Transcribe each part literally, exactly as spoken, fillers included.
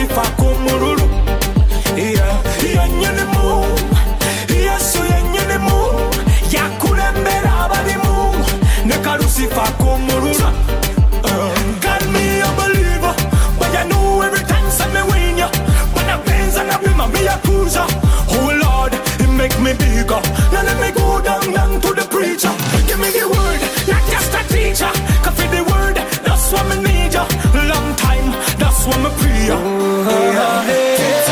Lucifer kumururu. Yeah, yenyene mu. Yesu yenyene mu. Yakulembera abalimu. Neka Lucifer kumururu. God me a believer, but I know every time say me win ya. When I pains and I be my me a cruiser. Oh Lord, it make me bigger. Now let me go down down to the preacher. Give me the word, not just a teacher. Cause for the word, that's what me need ya. Long time, that's what me pray ya. Yeah, yeah.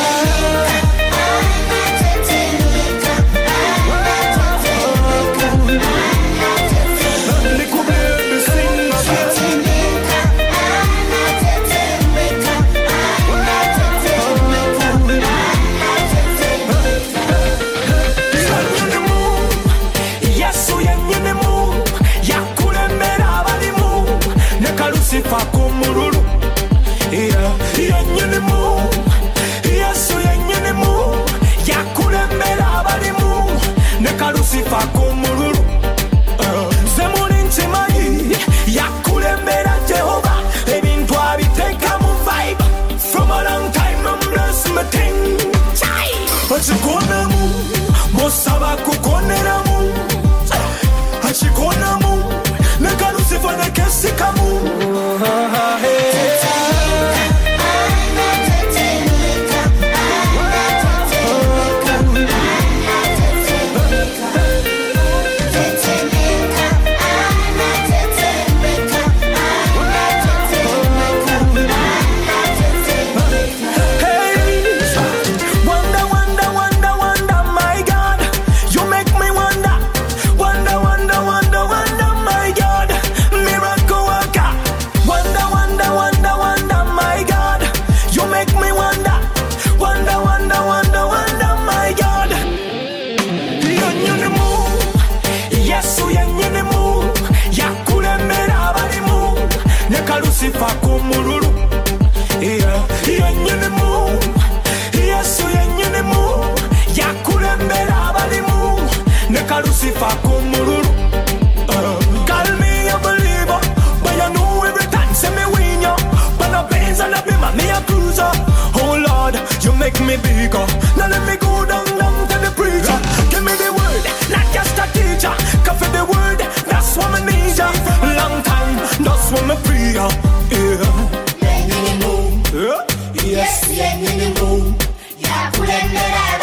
Lucifer kumururu. Yeah, yenyene mu. Yesu yenyene mu. Yakulembera abalimu. Neka Lucifer kumururu. Zemuli ntimanyi. Yakulembera Jehova. Ebintu abiteeka mu vibe. From a long time I'm bless me thing. Chai. Achikonamu. Mosaba kukoneramu. Achikonamu. Neka Lucifer nekesikamu. Lucifer kumururu. Yeah, yenyene mu. Yesu yenyene mu. Yakulembera abalimu. Neka Lucifer kumururu. Call me a believer, but I know every time say me win ya. When I pains and I be my me a cruiser. Oh Lord, you make me bigger. Now let me go down down to the preacher. Give me the word, not just a teacher. Cause for the word, that's what me need ya. Long time, that's what me pray ya. Yeah. Yes, yeah, you know. Yeah, put it in